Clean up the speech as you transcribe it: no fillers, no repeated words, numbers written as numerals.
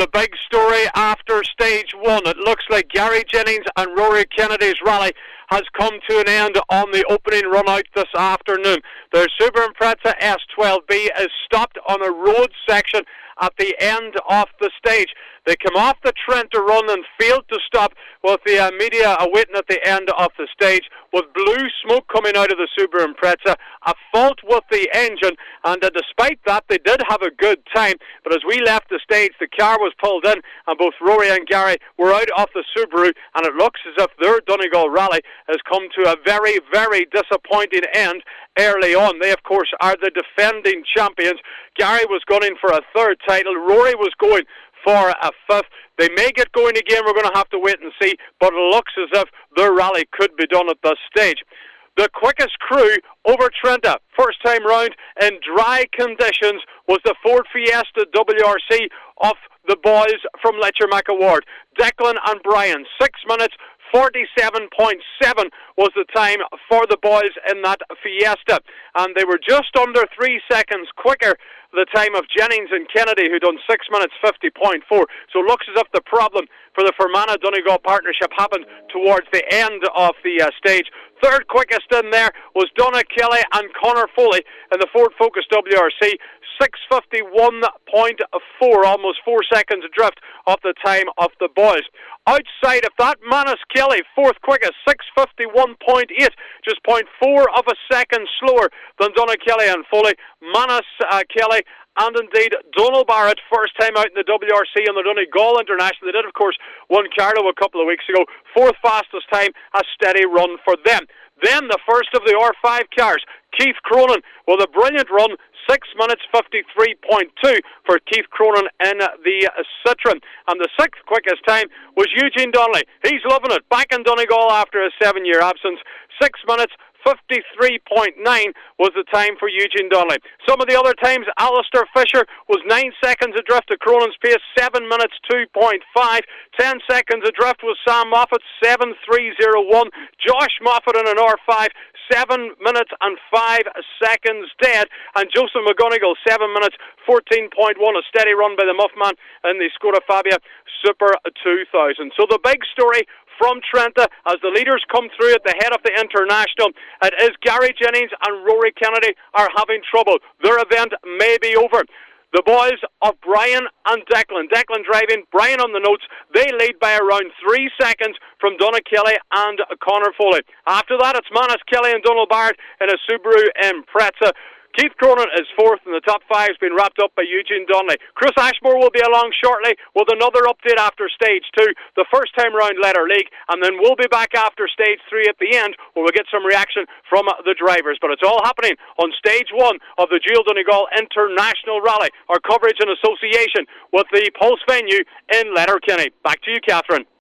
the big story after stage one. It looks like Gary Jennings and Rory Kennedy's rally has come to an end on the opening run out this afternoon. The Super Impreza S12B is stopped on a road section at the end of the stage. They come off the Trenta run and failed to stop, with the media awaiting at the end of the stage, with blue smoke coming out of the Super Impreza, a fault with the engine, and despite that they did have a good time. But as we left the stage, the car was pulled in and both Rory and Gary were out of the Subaru, and it looks as if their Donegal rally has come to a very, very disappointing end early on. They of course are the defending champions. Gary was gunning for a third title, Rory was going for a fifth. They may get going again, we're going to have to wait and see, but it looks as if their rally could be done at this stage. The quickest crew over Trenta, first time round in dry conditions, was the Ford Fiesta WRC of the boys from Letcher McAward. Declan and Brian, 6 minutes 47.7 was the time for the boys in that Fiesta, and they were just under 3 seconds quicker the time of Jennings and Kennedy, who done 6 minutes 50.4. So it looks as if the problem for the Fermanagh Donegal partnership happened towards the end of the stage. Third quickest in there was Donna Kelly and Connor Foley in the Ford Focus WRC, 6:51.4, almost 4 seconds adrift of the time of the boys. Outside of that, Manus Kelly, fourth quickest, 6:51.8, just 0.4 of a second slower than Donna Kelly and Foley. Manus Kelly and indeed Donald Barrett, first time out in the WRC on the Donegal International. They did, of course, won Carlow a couple of weeks ago. Fourth fastest time, a steady run for them. Then the first of the R5 cars, Keith Cronin, with a brilliant run, 6 minutes 53.2 for Keith Cronin in the Citroen. And the sixth quickest time was Eugene Donnelly. He's loving it, back in Donegal after a 7-year absence. 6 minutes 53.9 was the time for Eugene Donnelly. Some of the other times, Alistair Fisher was 9 seconds adrift at Cronin's pace, 7 minutes 2.5. 10 seconds adrift was Sam Moffat, 7:3.01. Josh Moffat in an R5, 7 minutes and 5 seconds dead. And Joseph McGonigal, 7 minutes 14.1, a steady run by the Muffman in the Skoda Fabia Super 2000. So the big story from Trenta, as the leaders come through at the head of the International, it is Gary Jennings and Rory Kennedy are having trouble. Their event may be over. The boys of Brian and Declan driving, Brian on the notes, they lead by around 3 seconds from Donna Kelly and Connor Foley. After that, it's Manus Kelly and Donald Barrett in a Subaru Impreza. Keith Cronin is fourth, and the top five has been wrapped up by Eugene Donnelly. Chris Ashmore will be along shortly with another update after stage 2, the first time round Letter League, and then we'll be back after stage 3 at the end, where we'll get some reaction from the drivers. But it's all happening on stage 1 of the Dual Donegal International Rally, our coverage in association with the Pulse venue in Letterkenny. Back to you, Catherine.